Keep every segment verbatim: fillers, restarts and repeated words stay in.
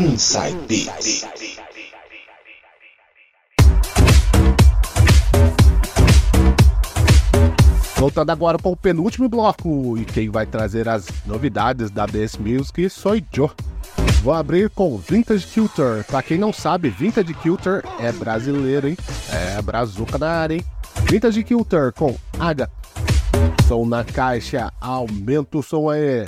Inside Beats. Voltando agora com o penúltimo bloco, e quem vai trazer as novidades da B S Music sou eu. Vou abrir com Vintage Culture. Pra quem não sabe, Vintage Culture é brasileiro, hein? É brazuca na área, hein? Vintage Culture com H. Som na caixa, aumenta o som aí.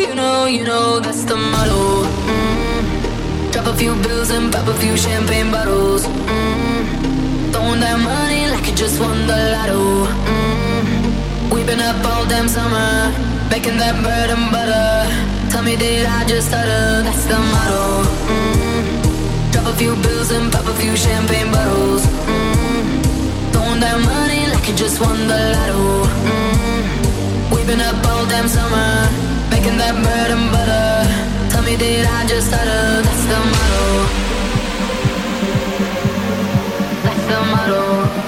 you know, you know that's the motto. Mm. Drop a few bills and pop a few champagne bottles. Mm. Throwing that money like you just won the lotto. Mm. We've been up all damn summer, making that bread and butter. Tell me, did I just stutter? That's the motto. Mm. Drop a few bills and pop a few champagne bottles. Mm. Throwing that money like you just won the lotto. Mm. We've been up all damn summer, making that bread and butter. Tell me, did I just stutter? That's the motto. That's the motto.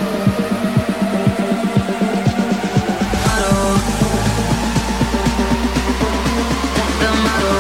Motto. That's the motto.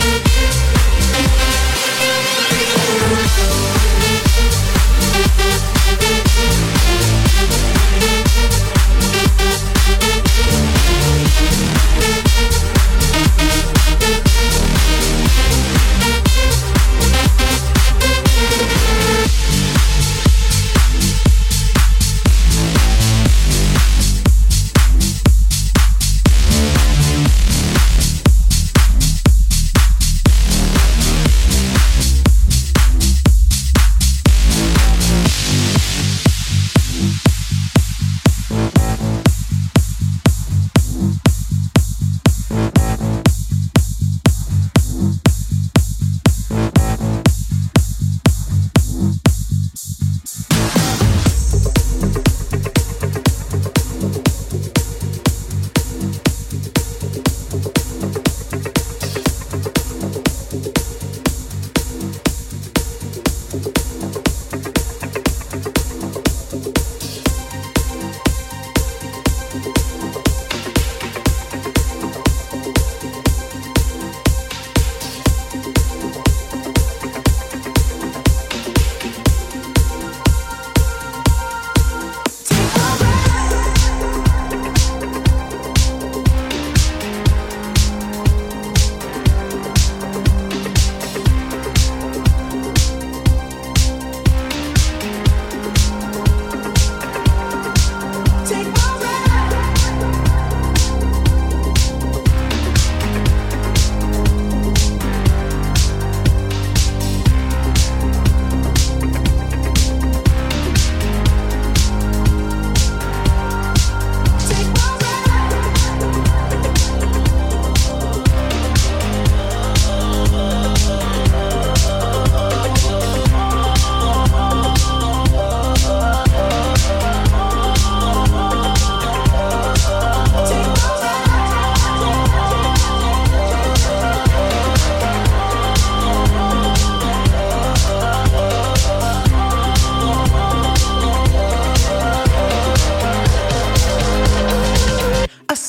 We'll be right back.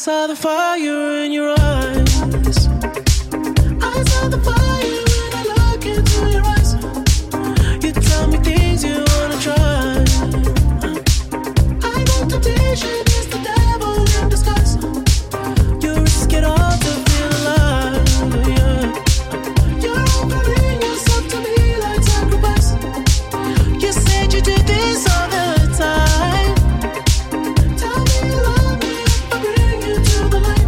saw the fire in your eyes. I saw the fire when I look into your eyes. You tell me things you wanna try. I know temptation is the devil in disguise. You risk it all to feel alive, yeah. You're offering yourself to me like sacrifice. You said you do this all the time. Tell me you love me if I bring you to the light.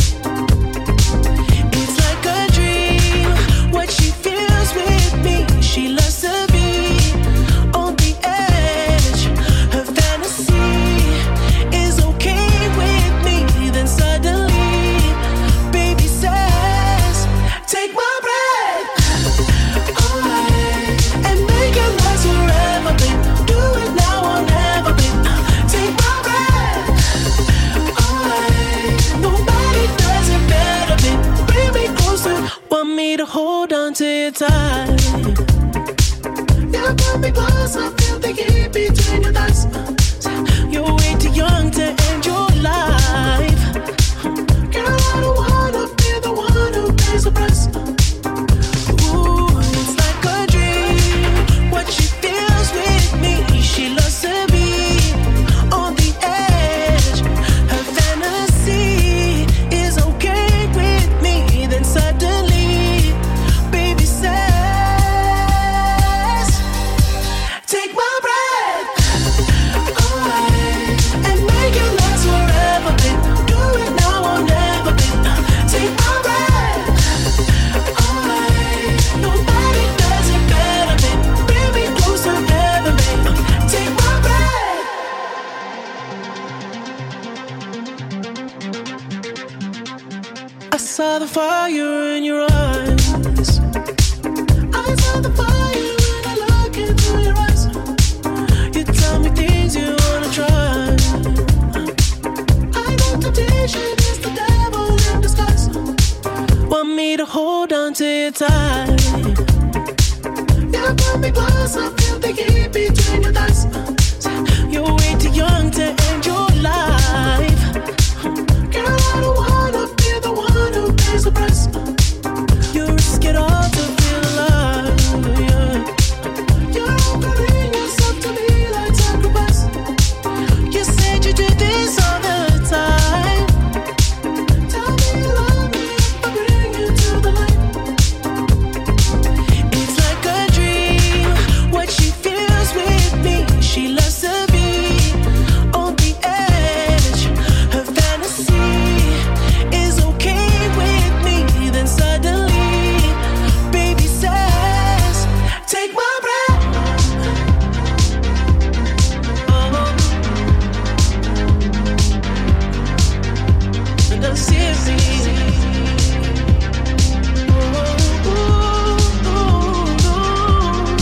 It's like a dream, what she feels with me. She loves to be on the edge. Her fantasy is okay with me. Then suddenly, baby says, take my breath away and make it last forever, babe. Do it now or never, babe. Take my breath away. Nobody does it better, babe. Bring me closer, want me to hold on to you tight. You put me close, I feel the heat between your thighs. You're way too young to end your life. Girl, I don't wanna be the one who pays the price. Ooh, it's like a dream, what she feels with me. She loves to be on the edge. Her fantasy is okay with me. Then suddenly, baby says, take my breath away and make it last forever, babe. Do it now or never, babe. Take my breath away. Nobody does it better, babe. Bring me closer, never, babe. Take my breath. I saw the fire in your eyes. I saw the fire when I look into your eyes. You tell me things you wanna try. I know temptation is the devil in disguise. Want me to hold on to you tight. You put me close, I feel the heat between your thighs. You're way too young to end your life. Girl, I don't wanna be the one who pays the price. You risk it all to feel alive, yeah. You're offering yourself to me like sacrifice. You said you do this all the time. Tell me you love me if I bring you to the light. It's like a dream, what she feels with me. She loves to be on the edge. Her fantasy is okay with me. Then suddenly, baby says, take my breath. Oh, and I'm serious. Oh, ooh, ooh, ooh.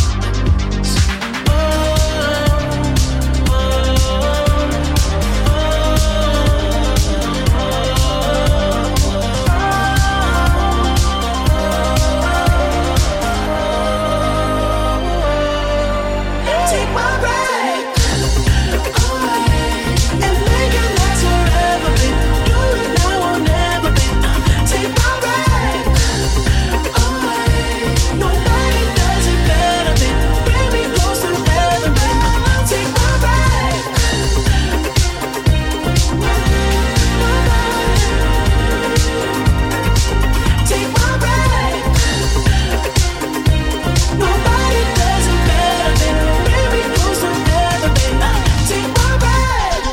Take my breath away and make it last forever, babe. Do it now or never, babe. Take my breath away. Nobody does it better, babe. Bring me closer, never, babe. Take my breath Take my breath. Nobody does it better, babe. Bring me closer, never, babe. Take my breath.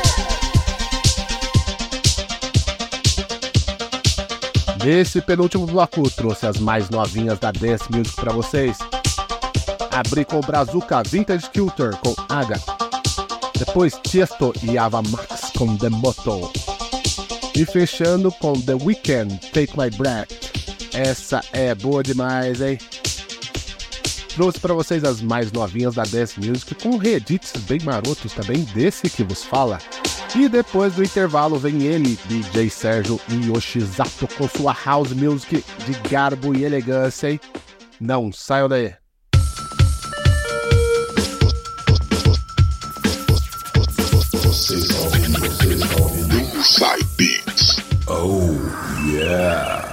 Nesse penúltimo bloco, trouxe as mais novinhas da Dance Music pra vocês. Abri com Brazuca Vintage Culture com Aga. Depois Tiesto e Ava Max com The Motto. E fechando com The Weeknd, Take My Breath. Essa é boa demais, hein? Trouxe pra vocês as mais novinhas da Dance Music com reedits bem marotos também desse que vos fala. E depois do intervalo vem ele, D J Sérgio Yoshizato, com sua House Music de garbo e elegância, hein? Não saiam daí! Vocês ouvindo, vocês ouvindo Inside Beats. Yeah.